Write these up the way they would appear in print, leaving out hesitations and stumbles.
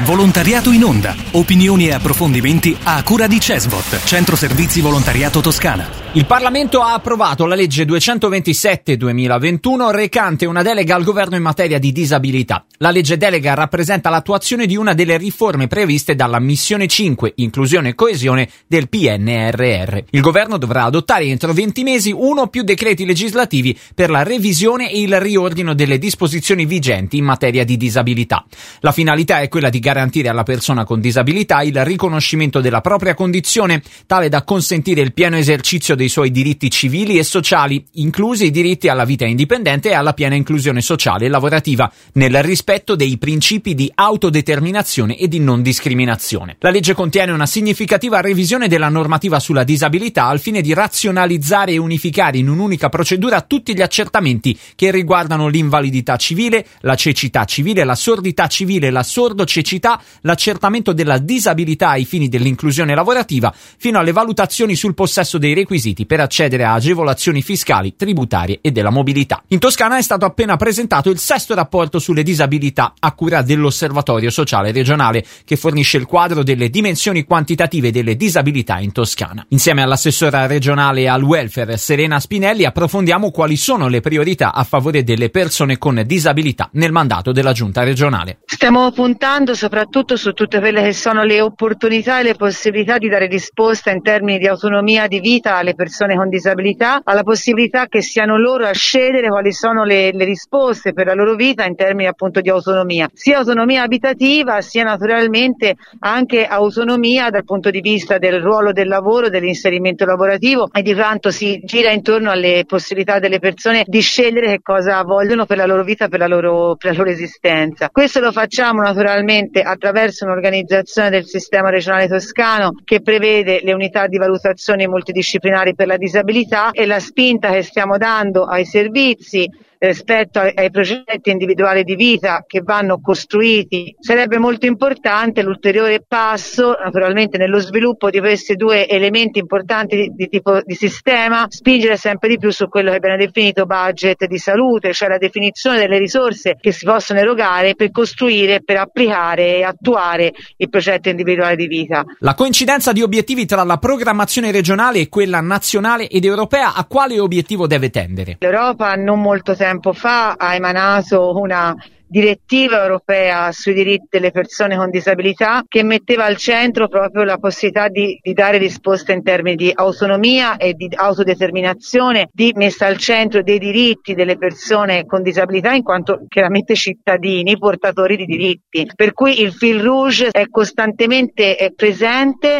Volontariato in onda. Opinioni e approfondimenti a cura di CESVOT, Centro Servizi Volontariato Toscana. Il Parlamento ha approvato la legge 227/2021 recante una delega al governo in materia di disabilità. La legge delega rappresenta l'attuazione di una delle riforme previste dalla missione 5, inclusione e coesione del PNRR. Il governo dovrà adottare entro 20 mesi uno o più decreti legislativi per la revisione e il riordino delle disposizioni vigenti in materia di disabilità. La finalità è quella di garantire alla persona con disabilità il riconoscimento della propria condizione, tale da consentire il pieno esercizio dei suoi diritti civili e sociali, inclusi i diritti alla vita indipendente e alla piena inclusione sociale e lavorativa, nel rispetto dei principi di autodeterminazione e di non discriminazione. La legge contiene una significativa revisione della normativa sulla disabilità al fine di razionalizzare e unificare in un'unica procedura tutti gli accertamenti che riguardano l'invalidità civile, la cecità civile, la sordità civile, la sordocecità, l'accertamento della disabilità ai fini dell'inclusione lavorativa, fino alle valutazioni sul possesso dei requisiti per accedere a agevolazioni fiscali, tributarie e della mobilità. In Toscana è stato appena presentato il 6° rapporto sulle disabilità a cura dell'Osservatorio Sociale Regionale, che fornisce il quadro delle dimensioni quantitative delle disabilità in Toscana. Insieme all'assessora regionale al welfare Serena Spinelli approfondiamo quali sono le priorità a favore delle persone con disabilità nel mandato della Giunta regionale. Stiamo puntando soprattutto su tutte quelle che sono le opportunità e le possibilità di dare risposta in termini di autonomia di vita alle persone con disabilità, alla possibilità che siano loro a scegliere quali sono le risposte per la loro vita in termini appunto di autonomia, sia autonomia abitativa sia naturalmente anche autonomia dal punto di vista del ruolo del lavoro, dell'inserimento lavorativo e di quanto si gira intorno alle possibilità delle persone di scegliere che cosa vogliono per la loro vita, per la loro esistenza. Questo lo facciamo naturalmente attraverso un'organizzazione del sistema regionale toscano che prevede le unità di valutazione multidisciplinari per la disabilità e la spinta che stiamo dando ai servizi rispetto ai progetti individuali di vita che vanno costruiti. Sarebbe molto importante l'ulteriore passo, naturalmente, nello sviluppo di questi due elementi importanti di tipo di sistema, spingere sempre di più su quello che viene definito budget di salute, cioè la definizione delle risorse che si possono erogare per costruire, per applicare e attuare il progetto individuale di vita. La coincidenza di obiettivi tra la programmazione regionale e quella nazionale ed europea a quale obiettivo deve tendere? L'Europa non molto tempo fa ha emanato una direttiva europea sui diritti delle persone con disabilità che metteva al centro proprio la possibilità di dare risposte in termini di autonomia e di autodeterminazione, di messa al centro dei diritti delle persone con disabilità in quanto chiaramente cittadini portatori di diritti. Per cui il fil rouge è costantemente presente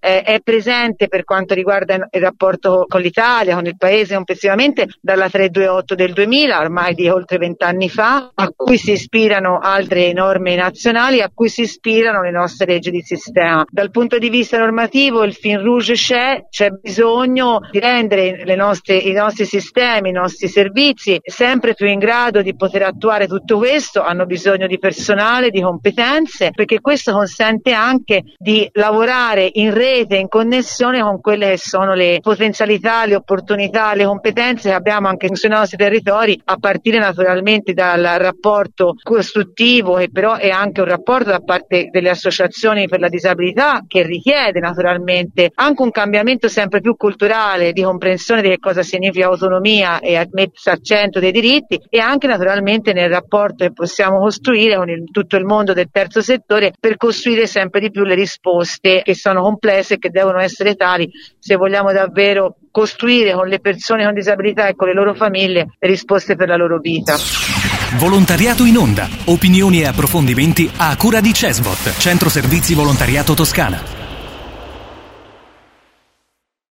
per quanto riguarda il rapporto con l'Italia, con il Paese complessivamente dalla 328 del 2000, ormai di oltre 20 anni fa, a cui si ispirano altre norme nazionali, a cui si ispirano le nostre leggi di sistema. Dal punto di vista normativo il fil rouge c'è bisogno di rendere i nostri sistemi, i nostri servizi sempre più in grado di poter attuare tutto questo, hanno bisogno di personale, di competenze, perché questo consente anche di lavorare in rete, in connessione con quelle che sono le potenzialità, le opportunità, le competenze che abbiamo anche sui nostri territori, a partire naturalmente dal rapporto costruttivo che però è anche un rapporto da parte delle associazioni per la disabilità che richiede naturalmente anche un cambiamento sempre più culturale di comprensione di che cosa significa autonomia e messa al centro dei diritti e anche naturalmente nel rapporto che possiamo costruire con tutto il mondo del terzo settore per costruire sempre di più le risposte che sono complesse e che devono essere tali se vogliamo davvero costruire con le persone con disabilità e con le loro famiglie le risposte per la loro vita. Volontariato in onda. Opinioni e approfondimenti a cura di CESVOT, Centro Servizi Volontariato Toscana.